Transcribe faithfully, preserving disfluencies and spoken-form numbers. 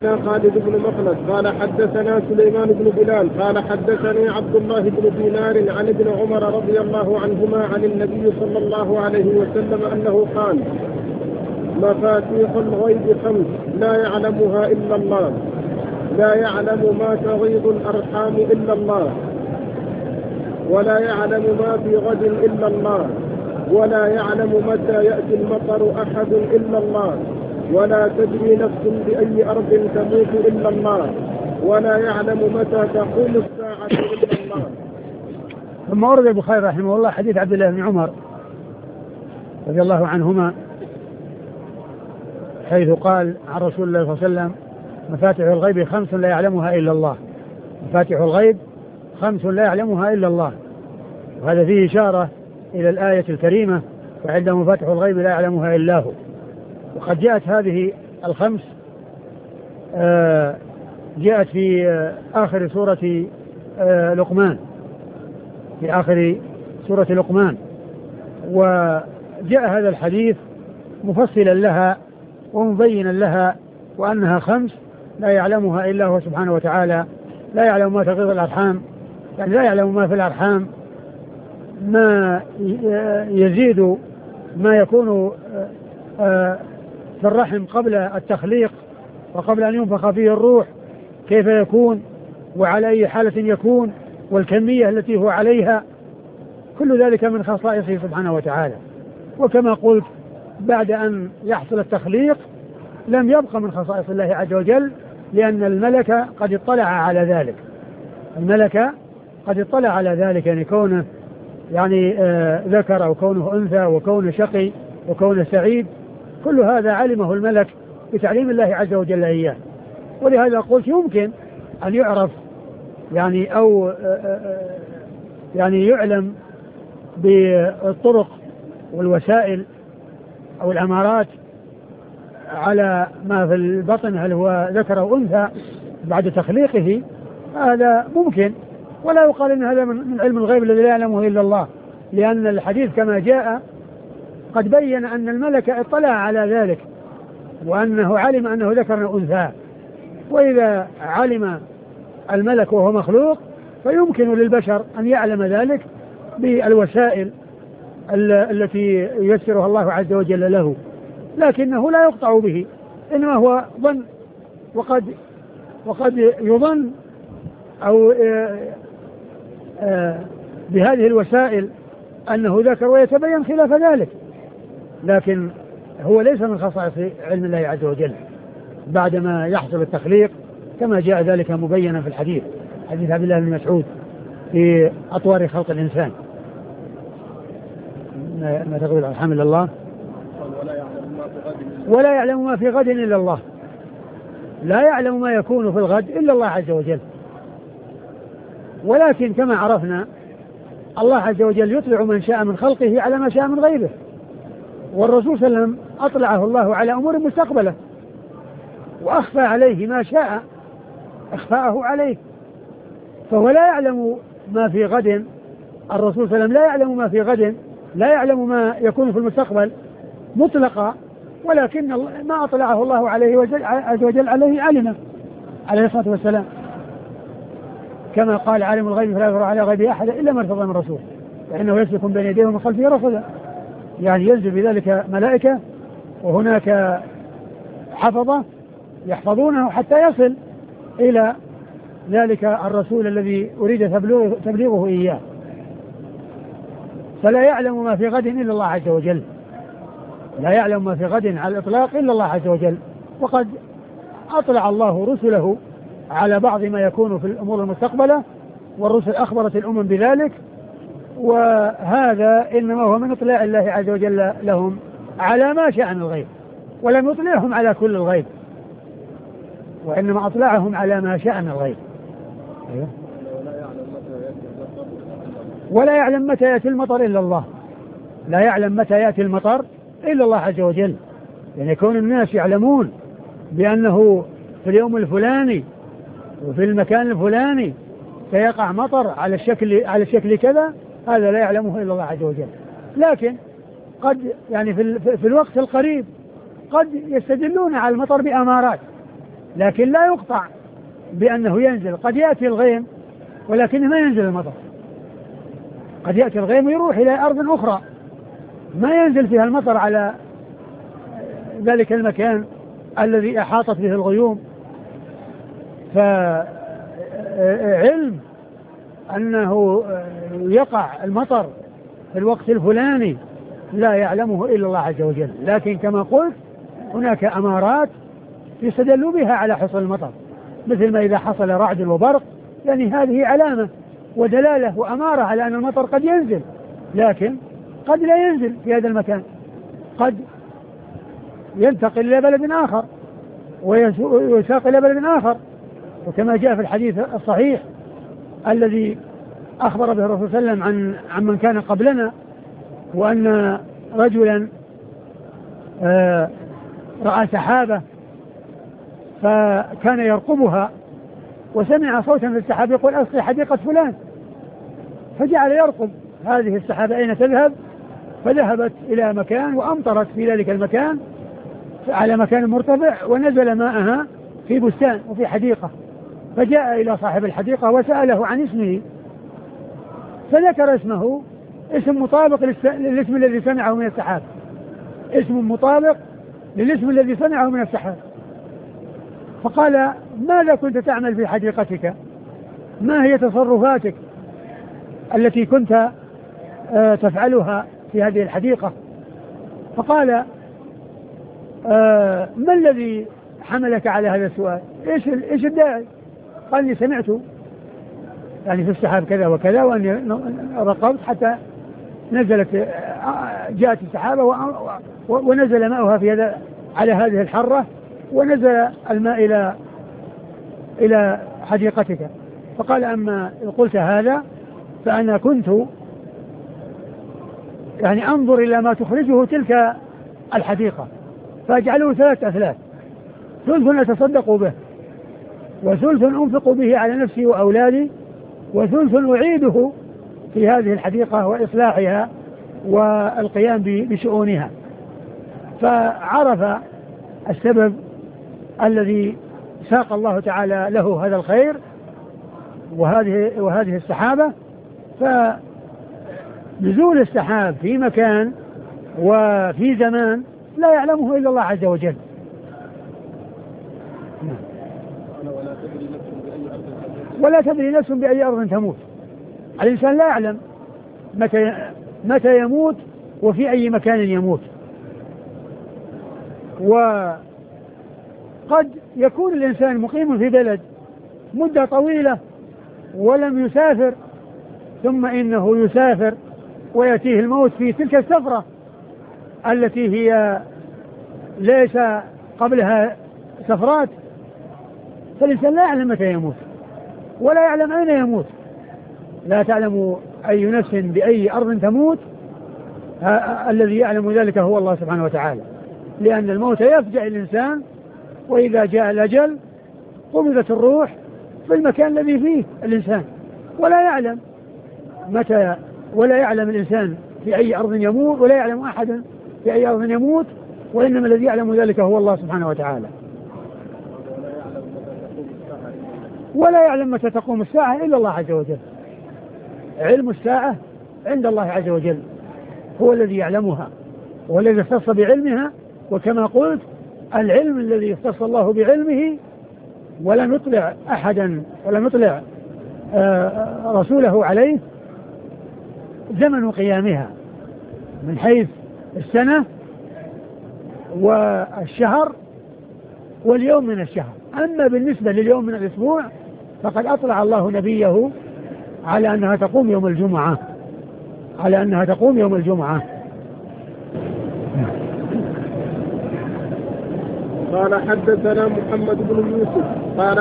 خالد بن مخلد قال حدثنا سليمان بن بلال قال حدثني عبد الله بن دينار عن ابن عمر رضي الله عنهما عن النبي صلى الله عليه وسلم أنه قال: مفاتيح الغيب خمس لا يعلمها إلا الله، لا يعلم ما تغيض الأرحام إلا الله، ولا يعلم ما في غد إلا الله، ولا يعلم متى يأتي المطر أحد إلا الله، ولا تدري نفس بأي أرض تموت إلا الله، ولا يعلم متى تقوم الساعة إلا الله. ثم ورد البخاري رحمه الله حديث عبد الله بن عمر رضي الله عنهما حيث قال عن رسول الله صلى الله عليه وسلم: مفاتيح الغيب خمس لا يعلمها إلا الله. مفاتيح الغيب خمس لا يعلمها إلا الله، وهذا فيه إشارة إلى الآية الكريمة: وعنده مفاتيح الغيب لا يعلمها إلا هو. وقد جاءت هذه الخمس آه جاءت في آه آخر سورة آه لقمان، في آخر سورة لقمان، وجاء هذا الحديث مفصلا لها ومبينا لها، وأنها خمس لا يعلمها إلا هو سبحانه وتعالى. لا يعلم ما تغيض الأرحام، يعني لا يعلم ما في الأرحام، ما يزيد ما يكون آه في الرحم قبل التخليق وقبل أن ينفخ فيه الروح، كيف يكون وعلى أي حالة يكون والكمية التي هو عليها، كل ذلك من خصائصه سبحانه وتعالى. وكما قلت بعد أن يحصل التخليق لم يبقى من خصائص الله عز وجل، لأن الملك قد اطلع على ذلك. الملك قد اطلع على ذلك، يعني كونه يعني آه ذكر أو كونه أنثى وكونه شقي وكونه سعيد، كل هذا علمه الملك بتعليم الله عز وجل إياه. ولهذا قلت يمكن أن يعرف يعني أو آآ آآ يعني يعلم بالطرق والوسائل أو الأمارات على ما في البطن، هل هو ذكر أو أنثى بعد تخليقه، هذا ممكن، ولا يقال إن هذا من علم الغيب الذي لا يعلمه إلا الله، لأن الحديث كما جاء قد بين أن الملك اطلع على ذلك وأنه علم أنه ذكر أو أنثى. وإذا علم الملك وهو مخلوق فيمكن للبشر أن يعلم ذلك بالوسائل التي ييسرها الله عز وجل له، لكنه لا يقطع به، إنما هو ظن، وقد وقد يظن أو آآ آآ بهذه الوسائل أنه ذكر ويتبين خلاف ذلك، لكن هو ليس من خصائص علم الله عز وجل بعدما يحصل التخليق، كما جاء ذلك مبينا في الحديث، حديث عبد الله بن مسعود في أطوار خلق الإنسان. ما تغيض الأرحام إلا الله، ولا يعلم ما في غد إلا الله. لا يعلم ما يكون في الغد إلا الله عز وجل، ولكن كما عرفنا الله عز وجل يطلع من شاء من خلقه على ما شاء من غيره، والرسول صلى الله عليه وسلم أطلعه الله على أمور مستقبلة وأخفى عليه ما شاء إخفاءه عليه، فهو لا يعلم ما في غد. الرسول صلى الله عليه وسلم لا يعلم ما في غد، لا يعلم ما يكون في المستقبل مطلقا، ولكن ما أطلعه الله عليه عز وجل عليه علمه عليه الصلاة والسلام، كما قال: عالم الغيب فلا يظهر على غيبه أحد إلا ما ارتضى من رسول فإنه يسلك بين يديه ومن خلفه رصدا. يعني ينزل بذلك ملائكة وهناك حفظة يحفظونه حتى يصل إلى ذلك الرسول الذي أريد تبليغه, تبليغه إياه. فلا يعلم ما في غد إلا الله عز وجل، لا يعلم ما في غد على الإطلاق إلا الله عز وجل. وقد أطلع الله رسله على بعض ما يكون في الأمور المستقبلة، والرسل أخبرت الأمم بذلك، وهذا إنما هو من إطلاع الله عز وجل لهم على ما شاء من الغيب، ولم يطلعهم على كل الغيب، وإنما أطلعهم على ما شاء من الغيب. ولا يعلم متى يأتي المطر إلا الله، لا يعلم متى يأتي المطر إلا الله عز وجل. يعني يكون الناس يعلمون بأنه في اليوم الفلاني وفي المكان الفلاني سيقع مطر على الشكل على الشكل كذا، هذا لا يعلمه إلا الله عز وجل. لكن قد يعني في, في الوقت القريب قد يستدلون على المطر بأمارات، لكن لا يقطع بأنه ينزل. قد يأتي الغيم ولكنه ما ينزل المطر، قد يأتي الغيم ويروح إلى أرض أخرى ما ينزل فيها المطر على ذلك المكان الذي أحاطت به الغيوم. فعلم أنه يقع المطر في الوقت الفلاني لا يعلمه إلا الله عز وجل، لكن كما قلت هناك أمارات يستدل بها على حصول المطر، مثل ما إذا حصل رعد وبرق، يعني هذه علامة ودلالة وأمارة على أن المطر قد ينزل، لكن قد لا ينزل في هذا المكان، قد ينتقل إلى بلد آخر ويساق إلى بلد آخر. وكما جاء في الحديث الصحيح الذي أخبر به الرسول صلى الله عليه وسلم عن عن من كان قبلنا، وأن رجلا آه رأى سحابة فكان يرقبها وسمع صوتا في السحاب يقول أصلي حديقة فلان، فجعل يرقب هذه السحابة أين تذهب، فذهبت إلى مكان وأمطرت في ذلك المكان على مكان مرتفع، ونزل ماءها في بستان وفي حديقة، فجاء إلى صاحب الحديقة وسأله عن اسمه، فذكر اسمه، اسم مطابق للاسم الذي سمعه من السحاب، اسم مطابق للاسم الذي سمعه من السحاب. فقال ماذا كنت تعمل في حديقتك؟ ما هي تصرفاتك التي كنت آه تفعلها في هذه الحديقة؟ فقال آه ما الذي حملك على هذا السؤال؟ ايش ايش الداعي؟ قال لي سمعت يعني في السحاب كذا وكذا، واني رقبت حتى نزلت جاءت السحابة ونزل ماؤها في هذا على هذه الحرة، ونزل الماء إلى إلى حديقتك. فقال أما قلت هذا فأنا كنت يعني أنظر إلى ما تخرجه تلك الحديقة فأجعله ثلاث أثلاث، ثلث أتصدق به، وثلث أنفق به على نفسي وأولادي، وثلث أعيده في هذه الحديقة وإصلاحها والقيام بشؤونها. فعرف السبب الذي ساق الله تعالى له هذا الخير وهذه وهذه السحابة. فنزول السحاب في مكان وفي زمان لا يعلمه إلا الله عز وجل. ولا تدري نفس بأي أرض تموت. الإنسان لا يعلم متى متى يموت وفي أي مكان يموت. وقد يكون الإنسان مقيم في بلد مدة طويلة ولم يسافر، ثم إنه يسافر ويأتيه الموت في تلك السفرة التي هي ليس قبلها سفرات. فالإنسان لا يعلم متى يموت ولا يعلم أين يموت. لا تعلم أي نفس بأي أرض تموت، الذي يعلم ذلك هو الله سبحانه وتعالى، لأن الموت يفجأ الإنسان، وإذا جاء الأجل قبضت الروح في المكان الذي فيه الإنسان، ولا يعلم متى، ولا يعلم الإنسان في أي أرض يموت، ولا يعلم أحد في أي أرض يموت، وإنما الذي يعلم ذلك هو الله سبحانه وتعالى. ولا يعلم متى تقوم الساعة إلا الله عز وجل. علم الساعة عند الله عز وجل، هو الذي يعلمها، هو الذي اختص بعلمها. وكما قلت العلم الذي اختص الله بعلمه ولم يطلع أحدا ولم يطلع رسوله عليه زمن قيامها من حيث السنة والشهر واليوم من الشهر. أما بالنسبة لليوم من الأسبوع فقد أطلع الله نبيه على أنها تقوم يوم الجمعة على أنها تقوم يوم الجمعة. قال حدثنا محمد بن يوسف قال